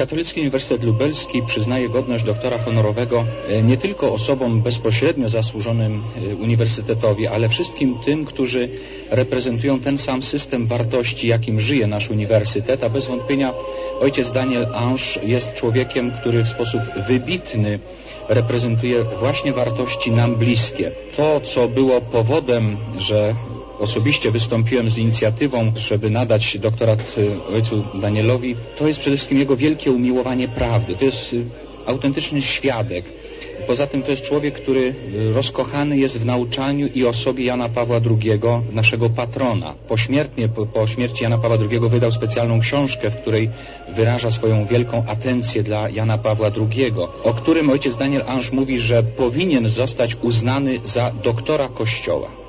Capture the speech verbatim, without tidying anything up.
Katolicki Uniwersytet Lubelski przyznaje godność doktora honorowego nie tylko osobom bezpośrednio zasłużonym uniwersytetowi, ale wszystkim tym, którzy reprezentują ten sam system wartości, jakim żyje nasz uniwersytet, a bez wątpienia ojciec Daniel Ange jest człowiekiem, który w sposób wybitny reprezentuje właśnie wartości nam bliskie. To, co było powodem, że osobiście wystąpiłem z inicjatywą, żeby nadać doktorat ojcu Danielowi, to jest przede wszystkim jego wielkie umiłowanie prawdy. To jest autentyczny świadek. Poza tym to jest człowiek, który rozkochany jest w nauczaniu i osobie Jana Pawła drugiego, naszego patrona. Pośmiertnie, po, po śmierci Jana Pawła drugiego wydał specjalną książkę, w której wyraża swoją wielką atencję dla Jana Pawła drugiego, o którym ojciec Daniel Ange mówi, że powinien zostać uznany za doktora Kościoła.